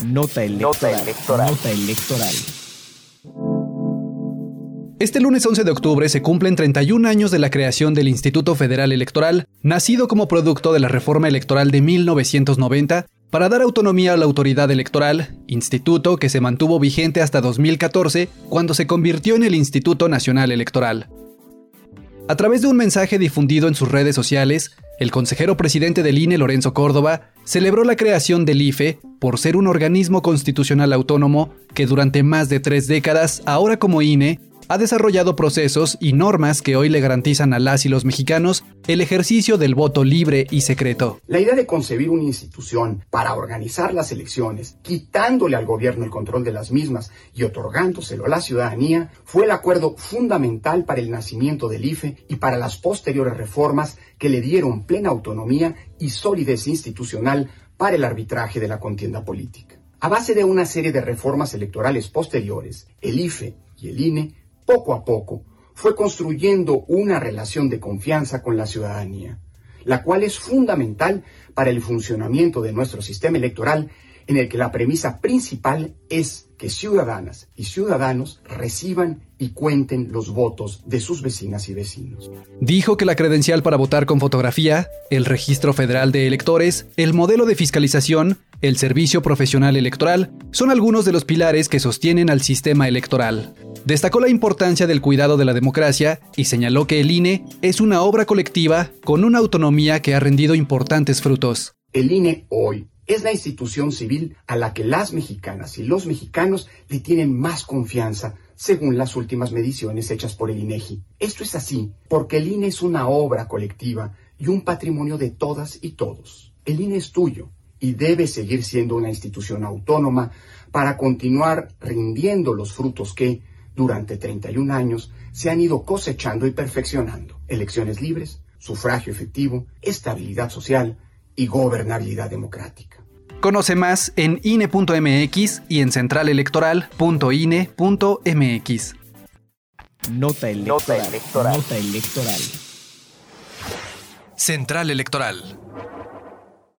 Nota electoral. Nota electoral. Este lunes 11 de octubre se cumplen 31 años de la creación del Instituto Federal Electoral, nacido como producto de la reforma electoral de 1990 para dar autonomía a la autoridad electoral, instituto que se mantuvo vigente hasta 2014, cuando se convirtió en el Instituto Nacional Electoral. A través de un mensaje difundido en sus redes sociales, el consejero presidente del INE, Lorenzo Córdoba, celebró la creación del IFE por ser un organismo constitucional autónomo que durante más de 3 décadas, ahora como INE, ha desarrollado procesos y normas que hoy le garantizan a las y los mexicanos el ejercicio del voto libre y secreto. La idea de concebir una institución para organizar las elecciones, quitándole al gobierno el control de las mismas y otorgándoselo a la ciudadanía, fue el acuerdo fundamental para el nacimiento del IFE y para las posteriores reformas que le dieron plena autonomía y solidez institucional para el arbitraje de la contienda política. A base de una serie de reformas electorales posteriores, el IFE y el INE poco a poco, fue construyendo una relación de confianza con la ciudadanía, la cual es fundamental para el funcionamiento de nuestro sistema electoral, en el que la premisa principal es que ciudadanas y ciudadanos reciban y cuenten los votos de sus vecinas y vecinos. Dijo que la credencial para votar con fotografía, el Registro Federal de Electores, el modelo de fiscalización, el servicio profesional electoral, son algunos de los pilares que sostienen al sistema electoral. Destacó la importancia del cuidado de la democracia y señaló que el INE es una obra colectiva con una autonomía que ha rendido importantes frutos. El INE hoy es la institución civil a la que las mexicanas y los mexicanos le tienen más confianza, según las últimas mediciones hechas por el INEGI. Esto es así porque el INE es una obra colectiva y un patrimonio de todas y todos. El INE es tuyo y debe seguir siendo una institución autónoma para continuar rindiendo los frutos que, durante 31 años, se han ido cosechando y perfeccionando. Elecciones libres, sufragio efectivo, estabilidad social y gobernabilidad democrática. Conoce más en INE.mx y en centralelektoral.ine.mx. Nota electoral. Nota electoral. Central Electoral.